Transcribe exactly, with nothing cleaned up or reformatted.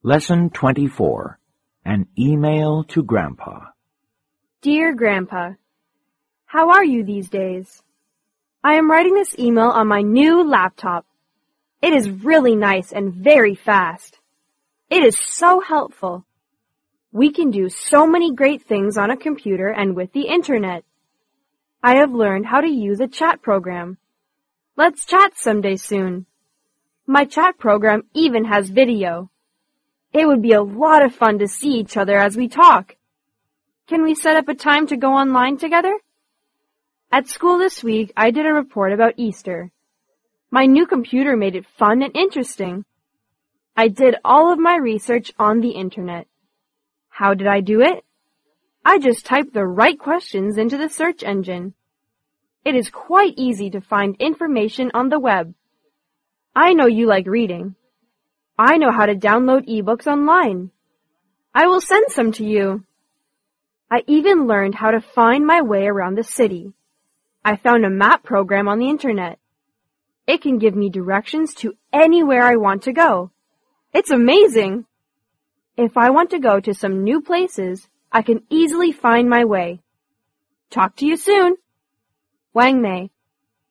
Lesson twenty-four. An Email to Grandpa. Dear Grandpa, how are you these days? I am writing this email on my new laptop. It is really nice and very fast. It is so helpful. We can do so many great things on a computer and with the internet. I have learned how to use a chat program. Let's chat someday soon. My chat program even has video. It would be a lot of fun to see each other as we talk. Can we set up a time to go online together? At school this week, I did a report about Easter. My new computer made it fun and interesting. I did all of my research on the internet. How did I do it? I just typed the right questions into the search engine. It is quite easy to find information on the web. I know you like reading. I know how to download ebooks online. I will send some to you. I even learned how to find my way around the city. I found a map program on the internet. It can give me directions to anywhere I want to go. It's amazing! If I want to go to some new places, I can easily find my way. Talk to you soon. Wang Mei.